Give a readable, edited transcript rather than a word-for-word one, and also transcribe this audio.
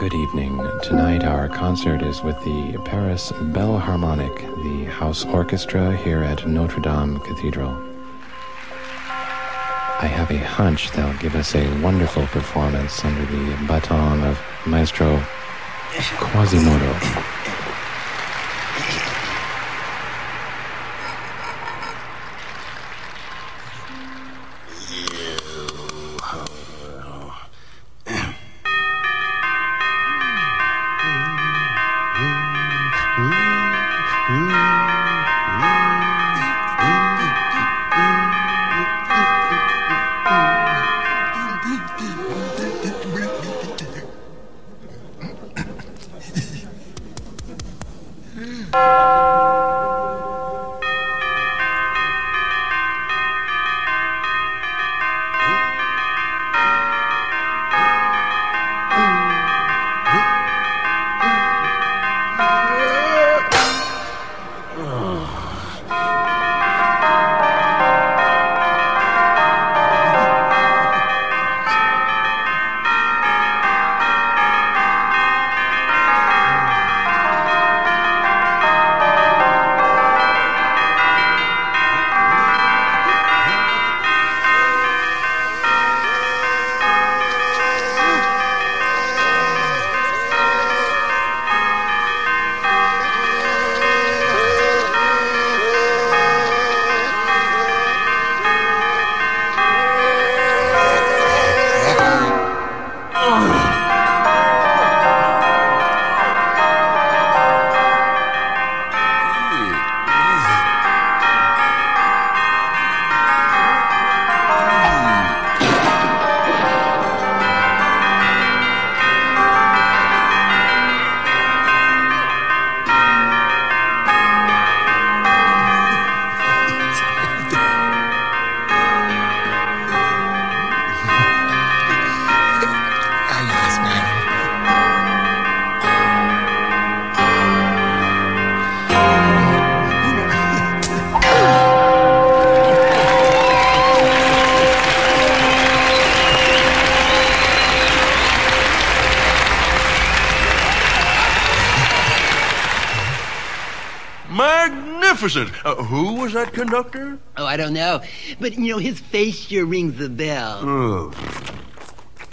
Good evening. Tonight our concert is with the Paris Belle Harmonic, the house orchestra here at Notre Dame Cathedral. I have a hunch they'll give us a wonderful performance under the baton of Maestro Quasimodo. Magnificent! Who was that conductor? Oh, I don't know. But, his face sure rings the bell. Oh.